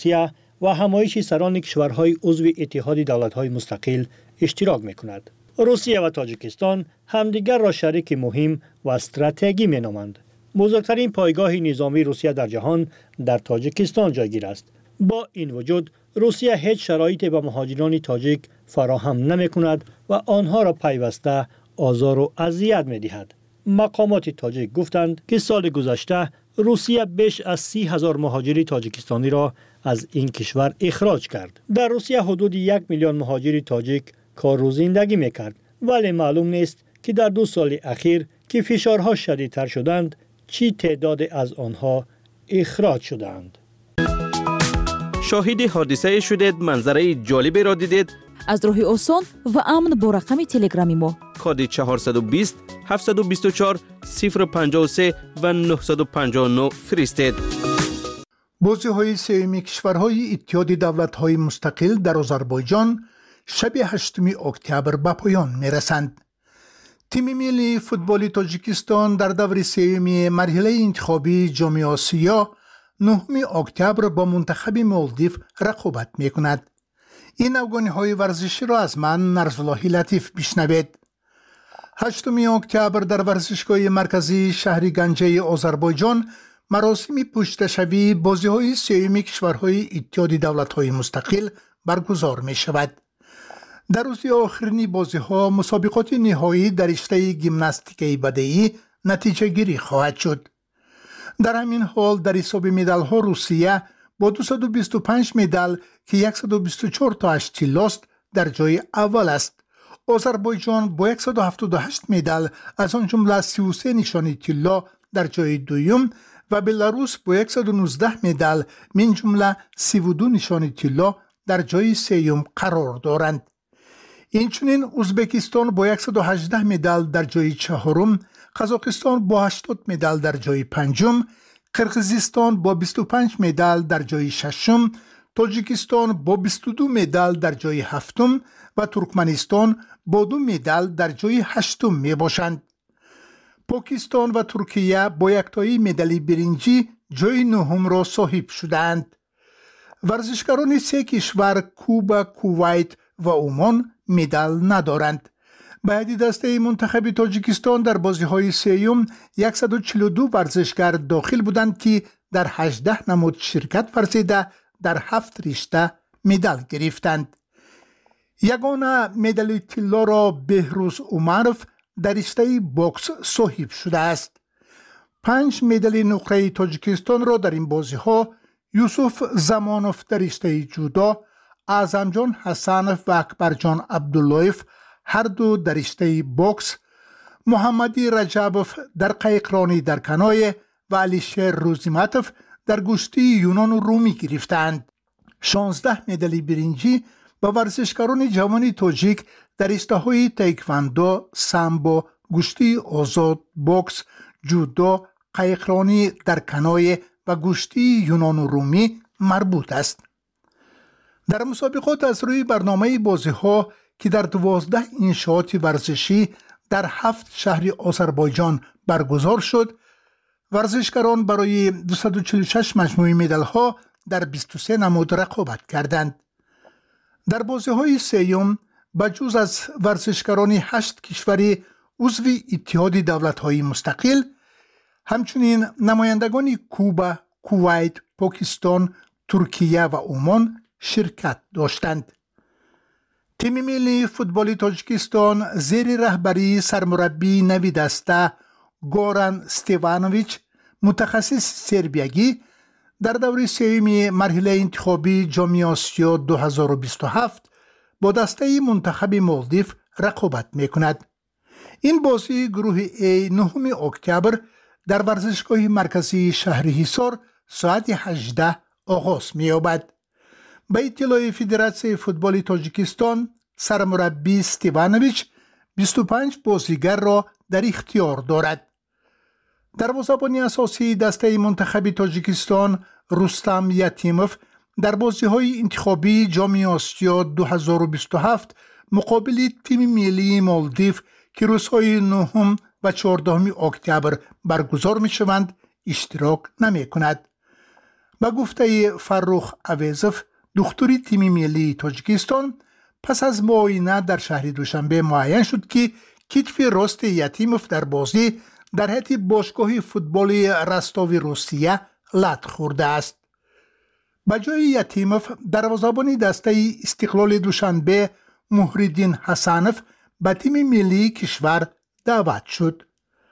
روسیه و همایش سران کشورهای عضو اتحاد دولت‌های مستقل اشتراک می‌کند. روسیه و تاجیکستان همدیگر را شریک مهم و استراتژیکی می‌نامند. بزرگترین پایگاه نظامی روسیه در جهان در تاجیکستان جایگیر است. با این وجود روسیه هیچ شرایطی به مهاجران تاجیک فراهم نمی‌کند و آنها را پیوسته آزار و اذیت می‌دهد. مقامات تاجیک گفتند که سال گذشته روسیه بیش از 30,000 مهاجر تاجیکستانی را از این کشور اخراج کرد. در روسیه حدود 1 میلیون مهاجر تاجیک کار و زندگی می‌کرد، ولی معلوم نیست که در 2 سال اخیر که فشارها شدیدتر شدند چی تعداد از آنها اخراج شدند. شاهد حادثه شدید، منظره جالبی را دیدید؟ از راه آسان و امن با رقم تلگرامی ما کد 420 724 053 و 959 فرستید. بازی‌های سوم کشورهای اتحاد دولت‌های مستقل در آذربایجان شب 8 اکتبر به پایان می‌رسند. تیم ملی فوتبال تاجیکستان در دور سوم مرحله انتخابی جام آسیا 9 اکتبر با منتخب مالدیو رقابت می‌کند. این افغانی‌های ورزشی را از من نرزالله لطیف بشنوید. 8 اکتبر در ورزشگاه مرکزی شهر گنجه آذربایجان مراسم پشتشوی بازی‌های سوم کشورهای اتحاد دولت‌های مستقل برگزار می‌شود. در روز آخرین بازی‌ها مسابقات نهایی در رشته گیمناستیک بدنی نتیجه گیری خواهد شد. در همین حال در حساب مدال‌ها روسیه با 225 مدال که 124 تاش طلاست در جای اول است. آذربایجان با 178 مدال از آن جمله 33 نشان طلا در جای دوم و بلاروس با 119 مدال من جمله 32 نشان طلا در جای سوم قرار دارند. اینچنین ازبکستان با 118 مدال در جای چهارم، قزاقستان با 80 مدال در جای پنجم، قرقیزستان با 25 مدال در جای ششم، تاجیکستان با 22 مدال در جای هفتم و ترکمنستان با 2 مدال در جای هشتم می باشند. پاکستان و ترکیه با یکتایی مدال برنجی جای نهم را صاحب شدند. ورزشکاران 3 کشور کوبا، کویت و عمان مدال ندارند. بعد دسته منتخب تاجیکستان در بازی‌های سوم 142 ورزشکار داخل بودند که در 18 نماد شرکت ورزیده در 7 رشته مدال گرفتند. یگانه مدال طلا را بهروز عمرف در رشته باکس صاحب شده است. 5 مدال نقره تاجیکستان را در این بازی‌ها یوسف زمانوف در رشته جودو، اعظمجان حسنوف و اکبرجان عبداللهیف هر دو در رشته باکس، محمدی رجبوف در قایقرانی در کنایه و علیشیر روزیمتوف در گشتی یونان و رومی گرفتند. 16 مدال برنجی با ورزشکاران جوان تاجیک در رشته‌های تایکواندو، سامبو، گشتی آزاد، باکس، جودو، قایقرانی در کنایه و گشتی یونان و رومی مربوط است. در مسابقات از روی برنامه بازی‌ها که در 12 انشاءات ورزشی در 7 شهر آذربایجان برگزار شد، ورزشکاران برای 246 مجموعه مدال‌ها در 23 نماد رقابت کردند. در بازی‌های سوم بجز از ورزشکاران 8 کشور عضو اتحاد دولت‌های مستقل، همچنین نمایندگان کوبا، کویت، پاکستان، ترکیه و عمان شرکت داشتند. تیم ملی فوتبال تاجیکستان زیر رهبری سرمربی نوی دسته گوران استیوانویچ متخصص سربیایی در دور سوم مرحله انتخابی جام آسیا 2027 با دسته منتخب مالدیو رقابت می‌کند. این بازی گروه A 9 اکتبر در ورزشگاه مرکزی شهر حصار ساعت 18 آغاز می‌یابد. به اطلاع فدراسیون فوتبال تاجیکستان، سرمربی استیوانویچ 25 بازیگر را در اختیار دارد. دروازه‌بان اساسی دسته منتخب تاجیکستان رستم یتیموف در بازی‌های انتخابی جام آسیا 2027 مقابل تیم ملی مالدیو که روزهای 9 و 14 اکتبر برگزار می‌شوند اشتراک نمی‌کند. به گفته فرخ اویزف دختری تیم ملی تاجیکستان پس از معاینه در شهر دوشنبه معین شد که کتف راست یتیموف در بازی در حیط باشگاه فوتبال رستاو روسیه لط خورده است. به جای یتیموف دروازه‌بان دسته استقلال دوشنبه محی‌الدین حسنوف به تیم ملی کشور دعوت شد.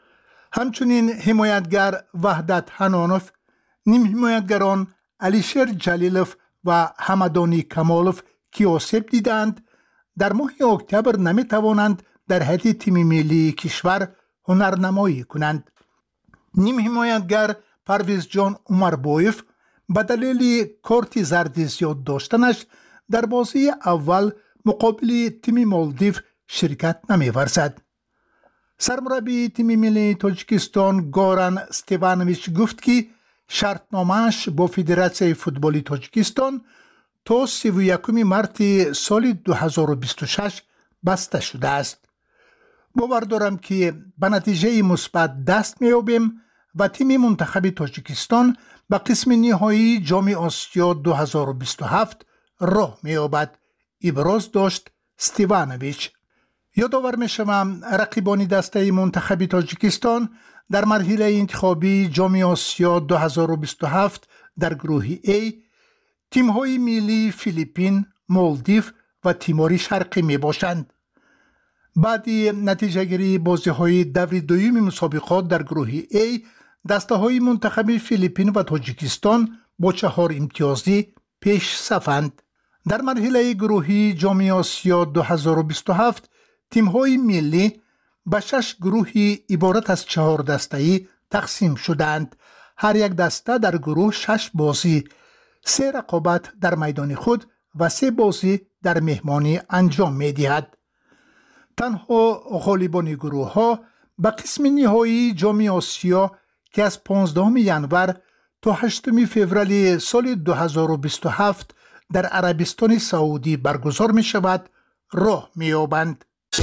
همچنین حمایتگر وحدت حنانوف، نیم حمایتگران علیشیر جلیلوف و حمدانی کمالوف که آسیب دیدند در ماه اکتبر نمی توانند در حیط تیم ملی کشور هنرنمایی کنند. نیم حمایتگر پرویز جان عمربایف به دلیل کارت زرد زیاد داشتنش در بازی اول مقابل تیم مالدیو شرکت نمی ورزد. سرمربی تیم ملی تاجیکستان گوران استیوانویچ گفت که شرطنامه‌اش با فدراسیون فوتبال تاجیکستان تا 31 مارس سال 2026 بسته شده است. باور دارم که به نتیجه مثبت دست می‌یابیم و تیم منتخب تاجیکستان به قسم نهایی جام آسیا 2027 راه می‌یابد، ابراز داشت استیوانویچ. یادآور می‌شوم رقیبان دسته منتخب تاجیکستان در مرحله انتخابی جام آسیا 2027 در گروه A تیم‌های ملی فیلیپین، مالدیو و تیمور شرقی میباشند. بعد نتیجه گیری بازی‌های دور دوم مسابقات در گروه A دسته‌های منتخب فیلیپین و تاجیکستان با 4 امتیازی پیش صفند. در مرحله گروهی جام آسیا 2027 تیم‌های ملی به 6 گروهی عبارت از 4 دسته‌ای تقسیم شدند. هر یک دسته در گروه 6 بازی، 3 رقابت در میدان خود و 3 بازی در مهمانی انجام می‌دهد. تنها غالبان گروه‌ها به قسم نهایی جام آسیا که از 15 ینور تا 8 فوریه سال 2027 در عربستان سعودی برگزار می‌شود راه می‌یابند.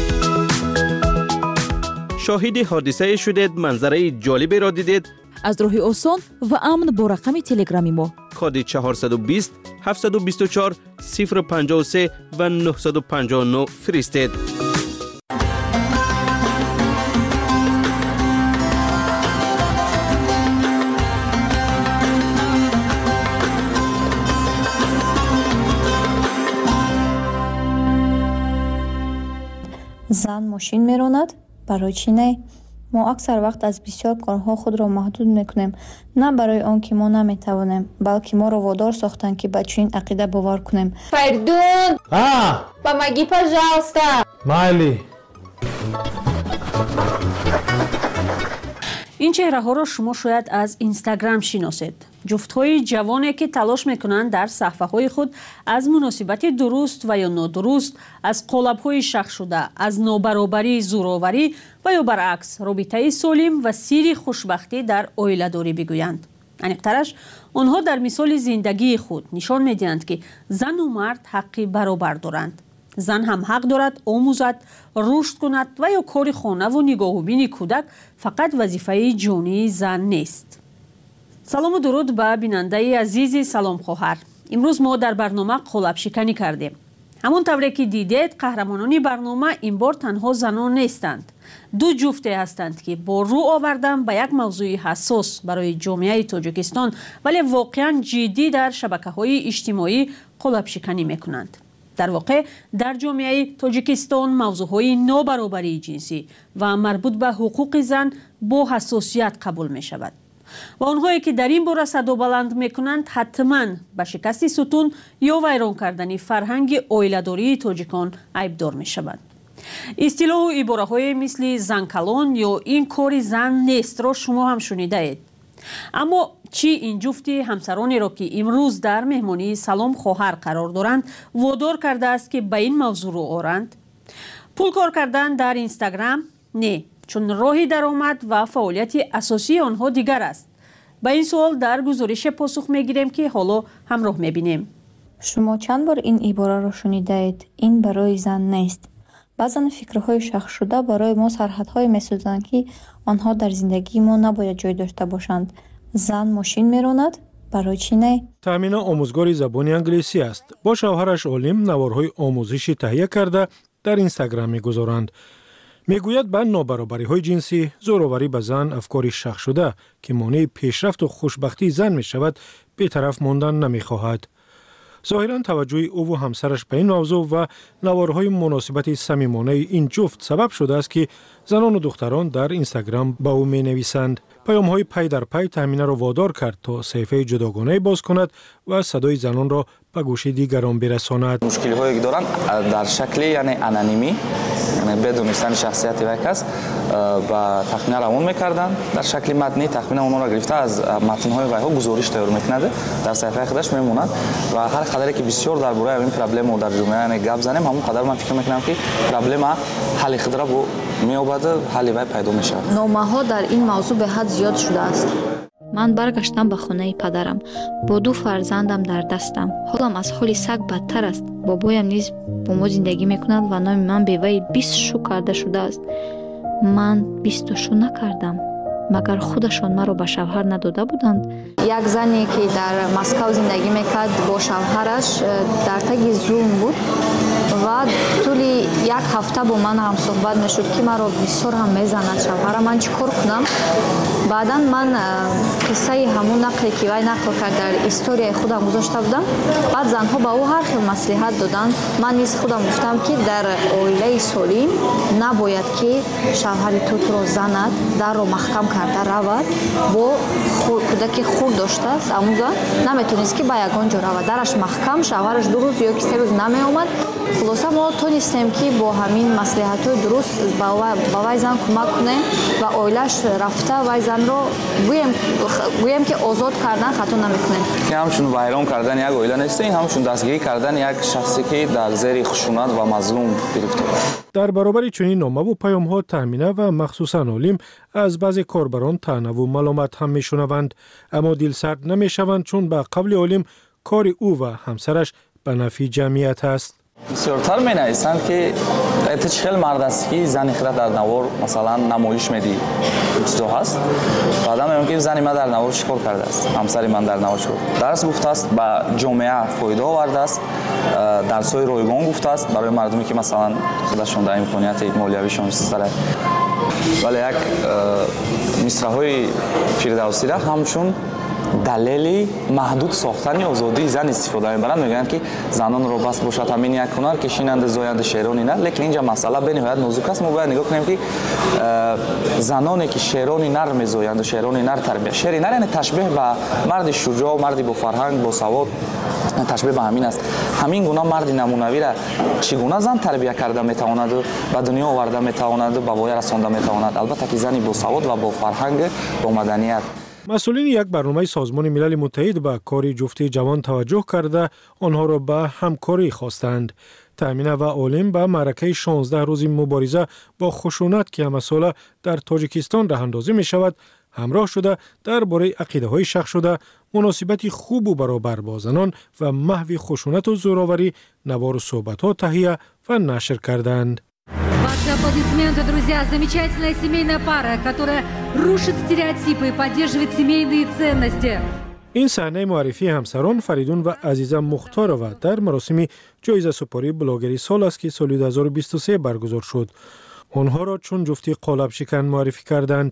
شاهد حادثه شدید، منظره جالبی را دیدید؟ از راه آسان و امن با رقم تلگرامی ما کد 420 724 053 و 959 فرستید. زن ماشین میراند؟ برای چی نه؟ ما اکثر وقت از بسیار کارها خود را محدود میکنیم، نه برای آن که ما نمیتوانیم، بلکه ما را وادار ساختن که به چنین عقیده باور کنیم. Perdón. Помоги, пожалуйста. Майли. این چهره‌ها را شما شاید از اینستاگرام شناسید. جفت‌های جوانی که تلاش می‌کنند در صفحه‌های خود از مناسبت درست و یا نادرست، از قالب‌های شخص شده، از نابرابری، زورآوری و یا برعکس رابطه سالم و سیر خوشبختی در عائله‌داری بگویند. عمیق‌ترش آنها در مثال زندگی خود نشان می‌دهند که زن و مرد حقی برابر دارند. زن هم حق دارد آموزد، رشد کند و یا کار خانه و نگاه و بین کودک فقط وظیفه جانی زن نیست. سلام و درود به بیننده عزیز سلام خواهر. امروز ما در برنامه قالب شکنی کردیم. همون طوری که دیدید قهرمانان برنامه این بار تنها زنان نیستند. 2 جفته هستند که با رو آوردن به یک موضوع حساس برای جامعه تاجیکستان ولی واقعا جدی در شبکه‌های اجتماعی قالب شکنی میکنند. در واقع در جامعه تاجیکستان موضوعهای نابرابری جنسی و مربوط به حقوق زن با حساسیت قبول می شود و آنهایی که در این باره صدا بلند می کنند حتما به شکست ستون یا ویران کردن فرهنگ عائله‌داری تاجیکان عیبدار می شوند. اصطلاح و عباره های مثل زن کلان یا این کار زن نیست را شما هم شنیده اید. اما چی این جفت همسرانی را که امروز در مهمانی سلام خواهر قرار دارند وادار کرده است که به این موضوع رو آورند؟ پول کار کردن در اینستاگرام؟ نه، چون راه درآمد و فعالیت اساسی آنها دیگر است. به این سوال در گزارش پاسخ میگیریم که حالا همراه میبینیم. شما چند بار این عباره را شنیده اید؟ این برای زن نیست. بعضن فکرهای شخص شده برای ما سرحدهای میسازند که آنها در زندگی ما نباید جای داشته باشند. زن ماشین میراند؟ барои чӣ не? Тамина омӯзгори забони англисӣ аст. Бо шавҳараш Олим наворҳои омӯзишӣ таҳия карда дар Инстаграм мегузоранд. мегӯяд ба нобаробариҳои ҷинсӣ, зӯроварӣ ба зан, афкори шахшуда ки монеи пешрафту хушбахтии зан мешавад, бетараф мондан намехоҳад. зоҳиран таваҷҷӯҳи ӯву ҳамсараш ба ин мавзӯъ ва наворҳои муносибати самимонаи ин ҷуфт сабаб шудааст, ки занону духтарон дар Инстаграм ба ӯ менависанд. паёмҳои пай дар пай Таминаро водор кард, то саҳифаи ҷудогонае боз кунад ва садои занонро ба гӯши дигарон бирасонад. мушкилиҳое ки доранд дар шакли яъне анонимӣ, бедонистани шахсияти вай кас ба тахмина равон мекарданд. дар шакли матнӣ тахмина онҳоро гирифта аз матнҳои вайҳо гузориш тайёр мекунад, дар саҳифаи худаш мемонад ва ҳар қадаре ки бисёр дар бораи ин проблема дар ҷомеа гап занем, ҳамон қадар ман фикр мекунам ки проблема ҳалли худро меёбад, ҳалли вай пайдо мешавад. номаҳо дар ин мавзӯъ беҳад зиёд шудааст. ман баргаштам ба хонаи падарам. бо 2 фарзандам дар дастам. ҳолам аз ҳоли саг бадтар аст. бобоям низ бо мо зиндагӣ мекунад ва номи ман беваи 20 шу карда шудааст. ман 20 шу накардам. магар худашон маро ба шавҳар надода буданд? як зане ки дар Москав зиндагӣ мекард бо шавҳараш дар таги зулм буд ва тӯли як ҳафта бо ман ҳам суҳбат мешуд ки маро бисёр ҳам мезанад шавҳарам, ман чӣ кор кунам? баъдан ман қиссаи ҳамун нақле ки вай нақл кард дар историяи худам гузошта будам. баъд занҳо ба ӯ ҳар хел маслиҳат доданд. ман низ худам гуфтам ки дар оилаи солим набояд ки шавҳари туро занад, дарро маҳкам карда равад, бо кӯдаки хурд доштааст амуза наметонист ки ба ягон ҷо равад, дараш маҳкам, шавҳараш 2 рӯз ё ки 3 рӯз намеомад. хулоса мо тонистем ки бо ҳамин маслиҳатҳои дуруст ба вай зан кӯмак кунем ва оилаш рафта вай занро гӯем ки озод кардан хато намекунем. ҳамчун вайрон кардани як оила нест, ин ҳамчун дастгирӣ кардани як шахсе ки дар зери хушунат ва мазлум гирифтор. дар баробари чунин номаву паёмҳо Тамина ва махсусан Олим аз баъзе корбарон таънаву маломат ҳам мешунаванд, аммо дилсард намешаванд, чун ба қавли Олим кори ӯ ва ҳамсараш ба нафъи ҷамъият аст. бисёртар менависанд ки эта чӣ хел мард аст ки зани хира дар навор масалан намоиш медиҳӣ, чизо ҳаст. баъдан меён ки зани ман дар навор чӣ кор кардааст, ҳамсари ман дар навор чӣ кор дарс гуфтааст, ба ҷомеа фоида овардааст, дарсҳои ройгон гуфтааст барои мардуме ки масалан худашон дар имконияти молиявишон чизтара. вале як мисраҳои фирдавсира ҳамчун далели маҳдуд сохтани озодии зан истифода мебаранд. мегӯянд ки занонро бас бошад ҳамин як ҳунар, кишинанду зоянду шерони нар. лекин инҷа масъала бениҳоят нозук аст. мо бояд нигоҳ кунем ки заноне ки шерони нар мезоянду шерони нар тарбия. шери нар яъне ташбеҳ ба марди шуҷоъ, марди бо фарҳанг, бо савод, ташбеҳ ба ҳамин аст. ҳамин гуна марди намунавира чӣ гуна зан тарбия карда метавонаду ба дунё оварда метавонаду ба воя расонда метавонад? албатта ки зани бо савод ва бо фарҳанг, бо маданият. масъулини як барномаи Созмони Милали Муттаҳид ба кори ҷуфти ҷавон таваҷҷӯҳ карда, онҳоро ба ҳамкорӣ хостанд. Тамина ва Олим ба маъракаи 16 рӯзи мубориза бо хушунат ки ҳамасола дар Тоҷикистон раҳандозӣ мешавад, ҳамроҳ шуда дар бораи ақидаҳои шахшуда, муносибати хубу баробар бо занон ва маҳви хушунату зӯроварӣ навору суҳбатҳо таҳия ва нашр карданд. Ваши аплодисменты, друзья. Замечательная семейная пара, которая рушит стереотипы и поддерживает семейные ценности. ин саҳнаи муаррифии ҳамсарон Фаридун ва Азиза Мухторова дар маросими ҷоизасупории блогери сол аст, ки соли 2023 баргузор шуд. онҳоро чун ҷуфти қолабшикан муаррифӣ карданд.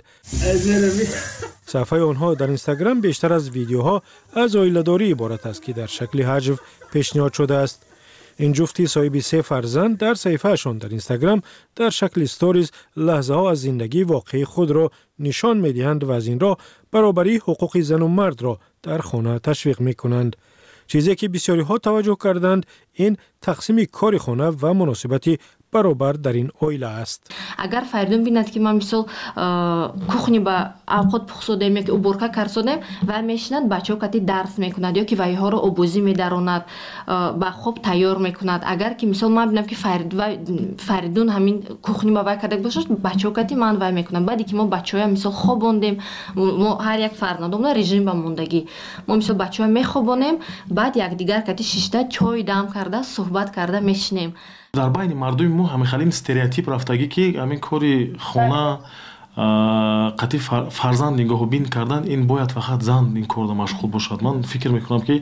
саҳифаи онҳо дар Инстаграм бештар аз видеоҳо аз оиладорӣ иборат аст, ки дар шакли ҳаҷв пешниҳод шудааст. ин ҷуфти соҳиби 3 фарзанд дар саҳифаашон дар Инстаграм дар шакли сториз лаҳзаҳо аз зиндагии воқеии худро нишон медиҳанд ва аз ин роҳ баробарии ҳуқуқи зану мардро дар хона ташвиқ мекунанд. чизе ки бисёриҳо таваҷҷӯҳ карданд, ин тақсими кори хона ва муносибати баробар дар ин оила аст. агар Фаридун бинад ки ман мисол кухни ба авқот пухсодем ё ки уборка карсодем, ва мешинад бачаҳо кати дарс мекунад ё ки вайҳоро обозӣ медаронад, ба хоб тайёр мекунад. агар ки мисол ман бинам ки Фаридун ҳамин кухни ба вай карда бошад, бачаҳо кати ман вай мекунад. баъде ки мо бачаҳоя мисол хобондем, мо ҳар як фарзандомна режим ба мондагӣ, мо мисол бачаҳоя мехобонем, баъд якдигар кати шишта чой дам карда суҳбат карда мешинем. дар байни мардуми мо ҳамин халин стереотип рафтагӣ ки ҳамин кори хона қатъи фарзанд нигоҳубин кардан ин бояд фақат зан ин корда машғул бошад. Ман фикр мекунам ки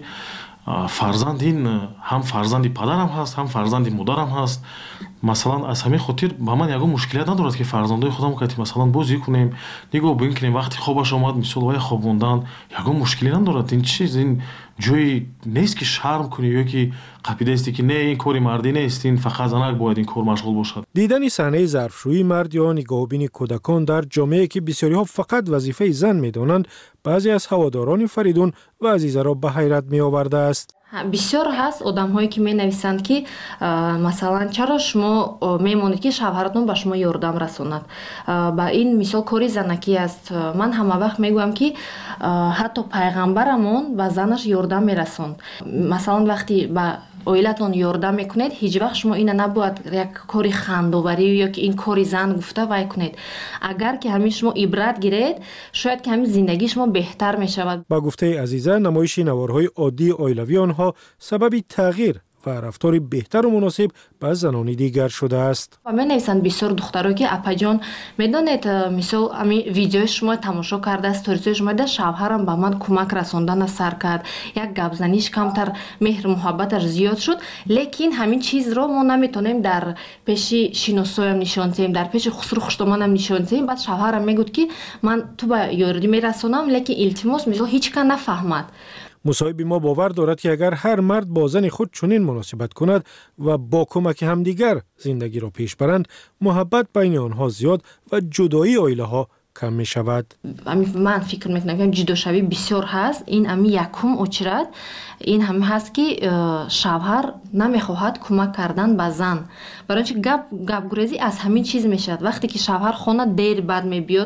фарзанд ин ҳам фарзанди падарам ҳаст, ҳам фарзанди модарам ҳаст. Масалан аз ҳамин хотир ба ман ягон мушкилият надорад ки фарзандои худам кати масалан бозӣ кунем, нигоҳ бин кунем, вақти хобаш омад мисол вай хобондан ягон мушкилӣ надорад. Ин чиз ин ҷои нест ки шарм кунӣ ё ки қапидасти ки не ин кори мардӣ нест, ин фақат занак бояд ин кор машғул бошад. дидани саҳнаи зарфшӯии мард ё нигоҳубини кӯдакон дар ҷомеае ки бисёриҳо фақат вазифаи зан медонанд, баъзе аз ҳаводорони Фаридун ва Азизаро ба ҳайрат меовардааст. бисёр ҳаст одамҳое ки менависанд ки масалан чаро шумо мемонед ки шавҳаратон ба шумо ёрдам расонад. Ба ин мисол кори занакӣ аст. Ман ҳама вақт мегӯям ки ҳатто пайғамбарамон ба занаш ёрдам мерасонд. Масалан вақти ба оилатон ёрдам мекунед, ҳеҷ вақт шумо ина набояд як кори хандоварӣ ё ки ин кори зан гуфта вай кунед. Агар ки ҳамин шумо ибрат гиред, шояд ки ҳамин зиндагии шумо беҳтар мешавад. ба гуфтаи Азиза, намоиши наворҳои оддии оилавии онҳо сабаби тағйир ва рафтори беҳтару муносиб ба занони дигар шудааст. Ва менависанд бисёр духтаро ки апаҷон медонед мисол ами видеои шумо тамошо карда, сторисои шумо да шавҳарам ба ман кӯмак расондана сар кард, як гапзаниш камтар меҳру муҳаббаташ зиёд шуд, лекин ҳамин чизро мо наметонем дар пеши шиносоям нишон диҳем, дар пеши хусру хуштоманам нишон диҳем. Баъд шавҳарам мегӯд ки ман ту ба ёрдӣ мерасонам, лекин илтимос мисол ҳеҷ кан нафаҳмад. мусоҳиби мо бовар дорад ки агар ҳар мард бо зани худ чунин муносибат кунад ва бо кӯмаки ҳамдигар зиндагиро пеш баранд, муҳаббат байни онҳо зиёд ва ҷудоии оилаҳо кам мешавад. Ман фикр мекунам ки ҷудошавӣ бисёр ҳаст. Ин ами якум очрад ин ҳам ҳаст ки шавҳар намехоҳад кӯмак кардан ба зан. Барои чи гапгурезӣ аз ҳамин чиз мешавад. Вақте ки шавҳар хона дер бад мебиёд,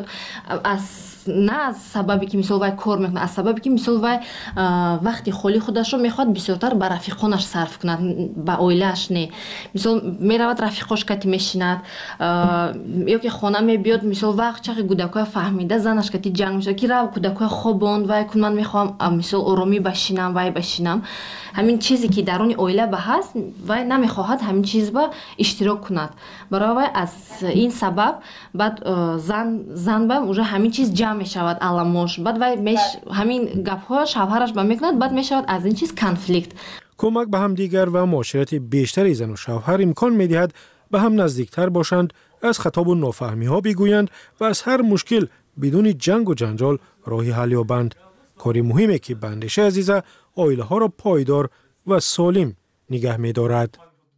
на аз сабаби ки мисол вай кор мекунад, аз сабаби ки мисол вай вақти холи худашро мехоҳад бисёртар ба рафиқонаш сарф кунад, ба оилааш не. Мисол меравад рафиқош кати мешинад ё ки хона мебиёд, мисол вақт чақи кӯдакоя фаҳмида занаш кати ҷанг мешавад ки рав кӯдакоя хобонд, вай кун, ман мехоҳам мисол оромӣ башинам, вай башинам. Ҳамин чизе ки даруни оила ба ҳаст, вай намехоҳад ҳамин чиз ба иштирок кунад. Барои вай аз ин сабаб баъд зан ба уже ҳамин чиз ҷамъ мешавад аламош, баъд вай ҳамин гапҳо шавҳараш ба мекунад, баъд мешавад аз ин чиз конфликт. кӯмак ба ҳамдигар ва муоширати бештари зану шавҳар имкон медиҳад ба ҳам наздиктар бошанд, аз хатобу нофаҳмиҳо бигӯянд ва аз ҳар мушкил бидуни ҷангу ҷанҷол роҳи ҳал ёбанд. кори муҳиме ки ба андешаи Азиза оилаҳоро пойдор ва солим нигаҳ медорад.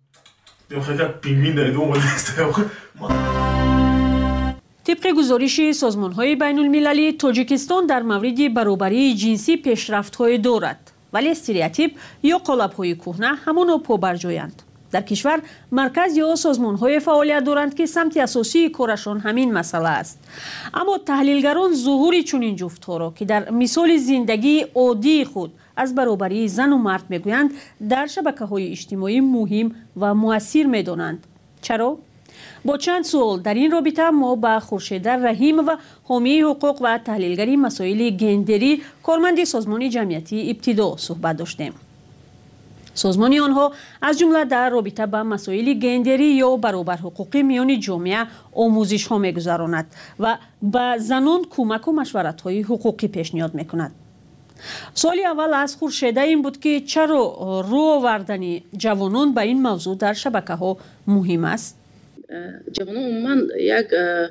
طبق گزارش سازمان‌های بین‌المللی، تاجیکستان در مورد برابری جنسی پیشرفت‌های دارد، ولی استریوتیپ یا قالب‌های کهنه همانا پابرجایند. در کشور مرکز یا سازمان‌های فعالیت دارند که سمت اساسی کارشان همین مسئله است. اما تحلیلگران ظهور چنین جفت‌ها را که در مثال زندگی عادی خود از برابری زن و مرد میگویند، در شبکه‌های اجتماعی مهم و مؤثر می‌دانند. چرا؟ با چند سوال در این رابطه ما با خورشیده رحیم و حامی حقوق و تحلیلگری مسائل گندری کارمند سازمان جمعیتی ابتدا صحبت داشتیم. سازمان آنها از جمله در رابطه با مسائل گندری یا برابر حقوقی میان جامعه آموزش ها میگذراند و به زنان کمک و مشورت های حقوقی پیشنهاد میکند. سوال اول از خورشیده این بود که چرا رو آوردن جوانان به این موضوع در شبکه ها مهم است؟ جوانان عموما یک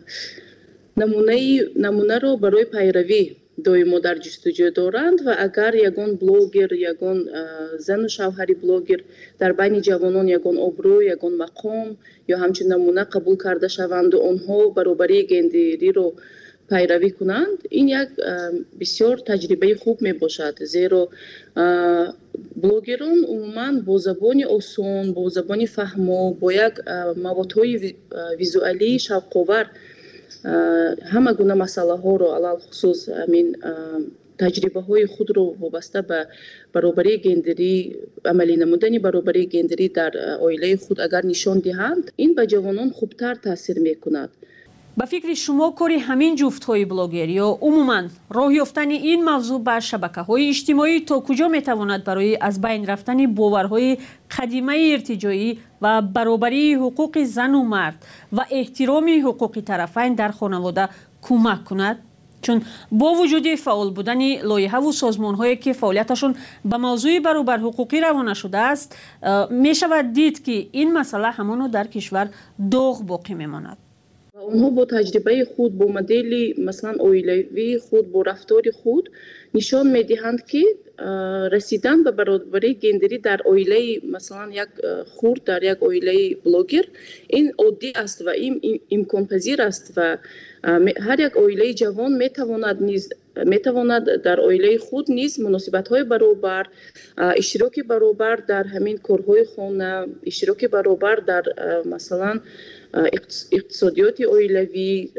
نمونه رو برای پیروی دویمو در جستجو دارند و اگر یگان بلوگر، یگان زن و شوهری بلوگر در بین جوانان یگان ابرو، یگان مقام یا همچنین نمونه قبول کرده شوند و آنها برابری گندری رو پیروی کنند، این یک بسیار تجربه خوب می باشد، زیرا بلوگران عموما با زبان آسان، با زبان فهمو، با یک موادهای ویزوالی شوق‌آور همه گونه مسئله ها رو علل خصوص همین تجربه های خود رو وابسته به برابری گندری، عملی نمودن برابری گندری در عائله خود اگر نشان دهند، این به جوانان خوبتر تاثیر میکند. به فکر شما کاری همین جفت های بلاگر یا عموما راه یافتن این موضوع بر شبکه های اجتماعی تا کجا میتواند برای از بین رفتن باورهای قدیمه ارتجاعی و برابری حقوق زن و مرد و احترام حقوق طرفین در خانواده کمک کند؟ چون با وجود فعال بودن لایحه و سازمان‌هایی که فعالیتشون به موضوع برابر حقوقی روانه شده است، می شود دید که این مسئله همانو در کشور داغ باقی میماند. اونها با تجربه خود، با مدل مثلا اویلوی خود، با رفتار خود نشان میدهند که رسیدن به برابری گندری در اویله مثلا یک خورد، در یک اویله بلاگر، این عادی است و این امکان پذیر است و هر یک اویله جوان میتواند در اویله خود نیز مناسبت‌های برابر، اشتراک برابر در همین کارهای خانه، اشتراک برابر در مثلا اقتصادیات اویلوی،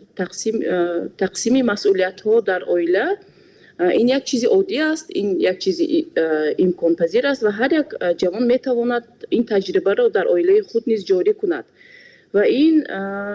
تقسیم مسئولیت‌ها در اویله، این یک چیز عادی است، این یک چیز امکان پذیر است و هر یک جوان میتواند این تجربه را در اویله خود نیز جاری کند و این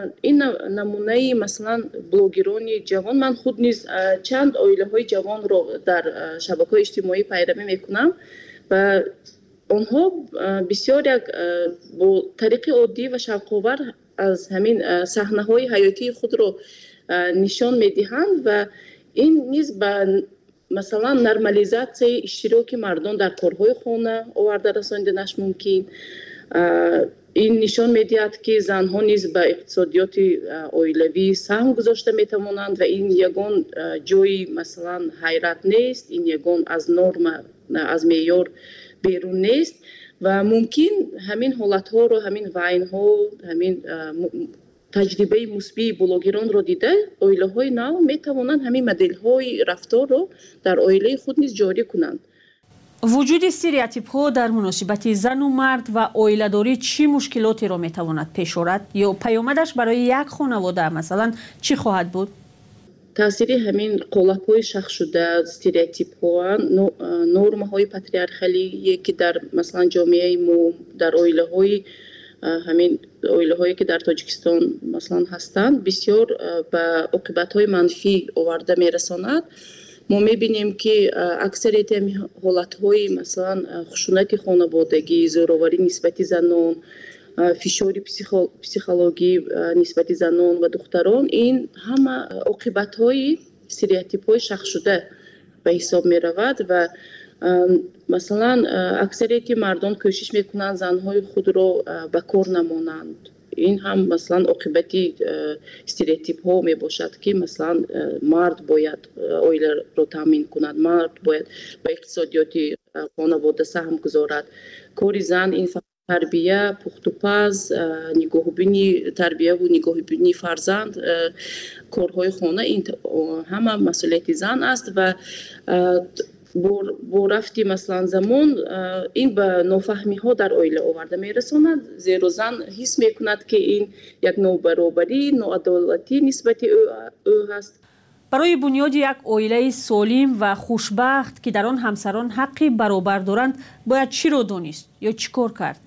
نمونه مثلا بلاگران جوان، من خود نیز چند اویله های جوان را در شبکه‌های اجتماعی پیروی میکنم و آنها بسیار یک با طریق عادی و شوق‌آور از همین صحنه‌های حیاتی خود را نشان میدهند و این نیز به مثلا نرمالیزاسیای اشتراک مردان در کارهای خانه آورده رساندنش ممکن. این نشان میدهد که زنها نیز به اقتصادیات اویلوی سهم گذاشته میتوانند و این یگان جای مثلا حیرت نیست، این یگان از نرم، از معیار بیرون نیست و ممکن همین حالتها رو، همین وینها، همین تجربه مثبت بلاگران را دیده اویله های نو می توانند همین مدل های رفتار را در اویله خود نیز جاری کنند. وجود استریوتیپ ها در مناسبت زن و مرد و اویله داری چی مشکلاتی را می تواند پیش آورد یا پیامدش برای یک خانواده مثلا چی خواهد بود؟ تاثیر همین قالب های شخص شده، استریوتیپ ها، نرم های پاتریارخالی که در مثلا جامعه ما، در اویله های همین اویله هایی که در تاجیکستان مثلا هستند بسیار به عاقبت های منفی آورده میرساند. ما میبینیم که اکثریت حالت های مثلا خشونت خانوادگی، زوراوری نسبت زنان، فشار پسیخولوژی نسبت زنان و دختران، این همه عاقبت های استریوتیپ های شخص شده به حساب می رود و مثلا اکثریت مردان کوشش میکنند زنهای خود را به کار نمانند. این هم مثلا عاقبتی استریوتیپ ها می باشد که مثلا مرد باید اویله را تامین کند، مرد باید به اقتصادیات خانواده سهم گذارد. کار زن این تربیه، پخت و پز، نگاهبینی تربیه و نگاهبینی فرزند، کارهای خانه، این همه مسئولیت زن است و با رفتی مثلا زمان این به نافهمی ها در اویله آورده میرساند، زیرا زن حس میکند که این یک نابرابری، ناعدالتی نسبت او هست. برای بنیاد یک اویله سالم و خوشبخت که در آن همسران حقی برابر دارند باید چی را دانست یا چی کار کرد؟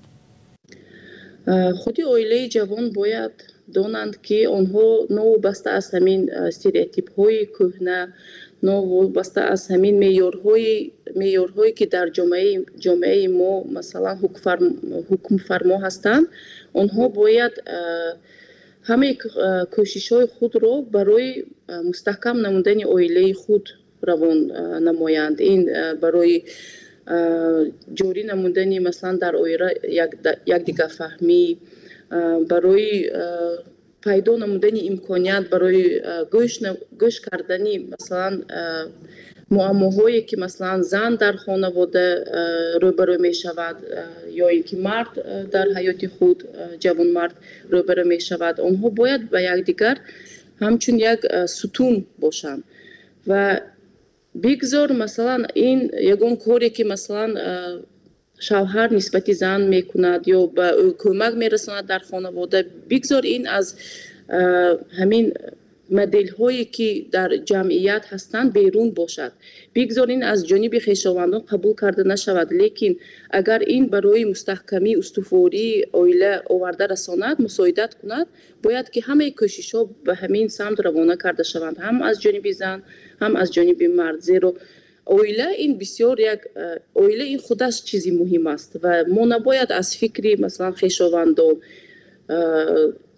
خودی اویله جوان باید دانند که آنها نوابسته از همین استریوتیپ های کهنه، نوابسته از همین معیارهایی که در جامعه ما مثلا حکم فرما هستند، آنها باید همه کوشش های خود را برای مستحکم نمودن اویله خود روان نمایند. این برای جاری نمودن مثلا در اویله یک دیگر فهمی، برای پیدا نمودن امکانیت برای گوش کردنی مثلا معماهایی که مثلا زن در خانواده روبرو می شود یا اینکه مرد در حیات خود، جوان مرد روبرو می شود، آنها باید به یکدیگر همچون یک ستون باشند و بگذار مثلا این یگان کاری که مثلا شوهر نسبت زن میکند یا به او کمک میرساند در خانواده، بگذار این از همین مدل هایی که در جمعیت هستند بیرون باشد، بگذار این از جانب خویشاوندان قبول کرده نشود. لیکن اگر این برای مستحکمی استواری اویله آورده رساند، مساعدت کند، باید که همه کوشش ها به همین سمت روانه کرده شوند، هم از جانب زن هم از جانب مرد. زیرا اویله این بسیار یک اویله این خودش چیزی مهم است و ما نباید از فکری مثلا خویشاوندان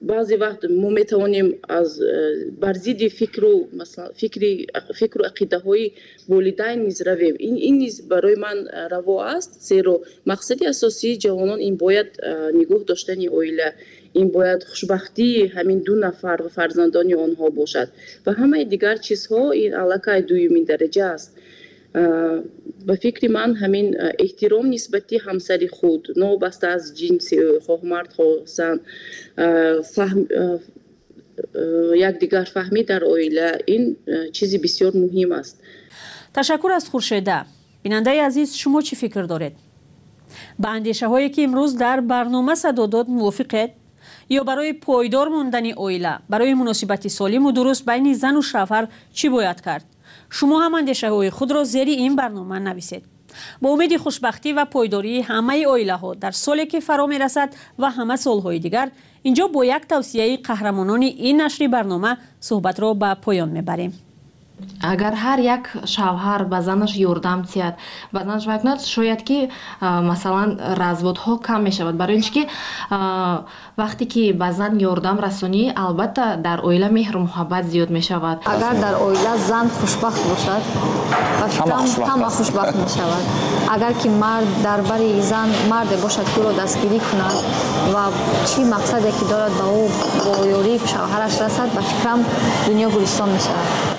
بعضی وقت ما میتوانیم از بر ضد فکر و عقیده های والدین نیز رویم. این نیز برای من روا است، زیرا مقصد اساسی جوانان این باید نگاه داشتن عائله، این باید خوشبختی همین دو نفر و فرزندان آنها باشد و همه دیگر چیزها این علاقه دومین درجه است. به فکر من همین احترام نسبتی همسری خود، نابسته از جنس خواه مرد خواه زن، یک دیگر فهمی در عائله، این چیزی بسیار مهم است. تشکر از خورشیده. بیننده عزیز، شما چی فکر دارید؟ با اندیشه هایی که امروز در برنامه صدا داد موافقید؟ یا برای پایدار موندن عائله، برای مناسبت سالم و درست بین زن و شوهر چی باید کرد؟ شما هم اندیشه های خود را زیر این برنامه نویسید. با امید خوشبختی و پایداری همه عائله ها در سالی که فرا می رسد و همه سالهای دیگر، اینجا با یک توصیه قهرمانان این نشر برنامه صحبت را به پایان می بریم. اگر هر یک شوهر به زنش یاردم تید به زنش بکند، شاید که مثلا разводها کم می شود. برای اینکه وقتی که به زن یاردم رسانی، البته در عائله مهر و محبت زیاد می شود. اگر در عائله زن خوشبخت باشد، همه خوشبخت می شود. اگر که مرد در بری زن مرد باشد که را دستگیری کند و چی مقصدی که دارد به او با یاری شوهرش رسد، به فکرم دنیا گلستان می شود.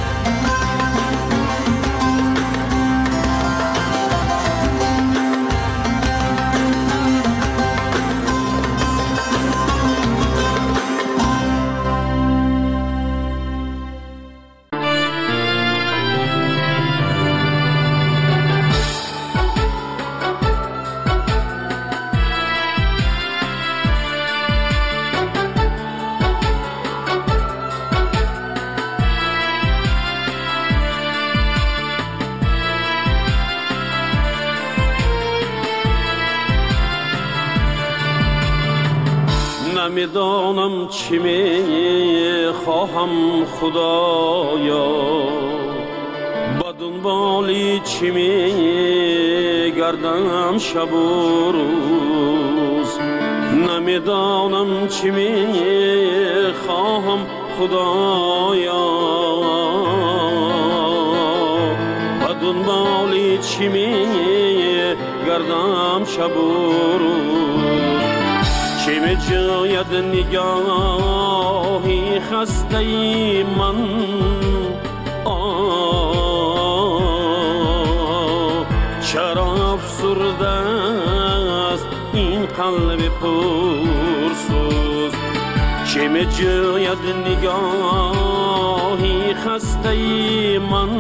نمیدانم چی می خواهم خدایا، با دنبالی چی می گردم شب و روز. نمیدانم چی می خواهم خدایا، با دنبالی چی می گردم شب و روز. چه می جاید نگاهی خسته من، چرا افسرده است این قلب پرسوز. چه می جاید نگاهی خسته من،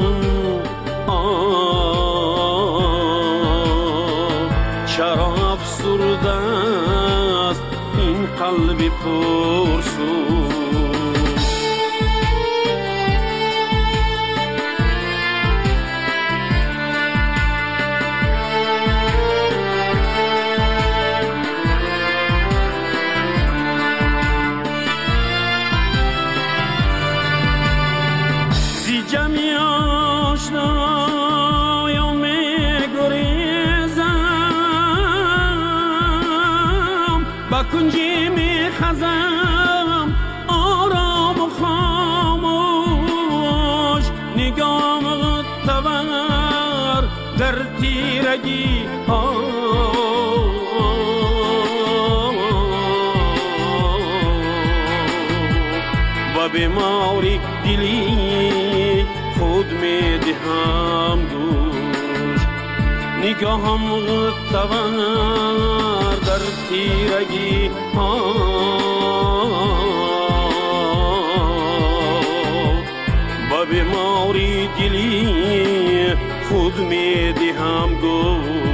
چرا افسرده است این قلب پرسوز. زی جمعی آشنایان می گریزم، با کنجی می خزم آرام و خاموش. نگام تور در تیرگی و بیماری دلی خود می دهم گوش. نگاهم تور در تیرگی با بیماری دلی خود می دهم گوش.